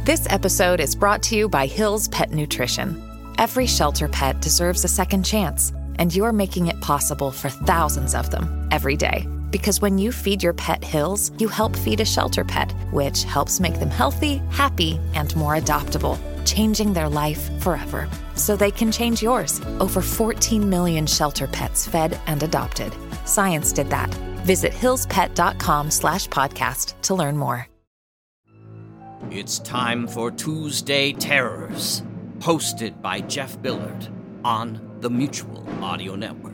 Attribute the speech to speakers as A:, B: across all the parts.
A: This episode is brought to you by Hill's Pet Nutrition. Every shelter pet deserves a second chance, and you're making it possible for thousands of them every day. Because when you feed your pet Hill's, you help feed a shelter pet, which helps make them healthy, happy, and more adoptable, changing their life forever. So they can change yours. Over 14 million shelter pets fed and adopted. Science did that. Visit hillspet.com/podcast to learn more.
B: It's time for Tuesday Terrors, hosted by Jeff Billard on the Mutual Audio Network.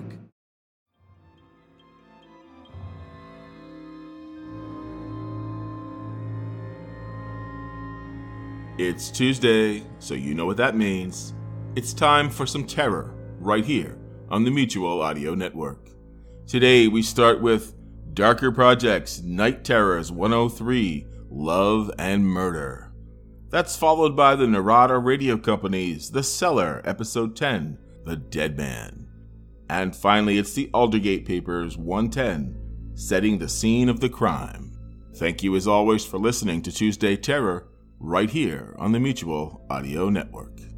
C: It's Tuesday, so you know what that means. It's time for some terror right here on the Mutual Audio Network. Today we start with Darker Projects Night Terrors 103, Love and Murder. That's followed by the Narada Radio Company's The Cellar, Episode 10, The Dead Man. And finally, it's the Aldergate Papers 110, Setting the Scene of the Crime. Thank you as always for listening to Tuesday Terror right here on the Mutual Audio Network.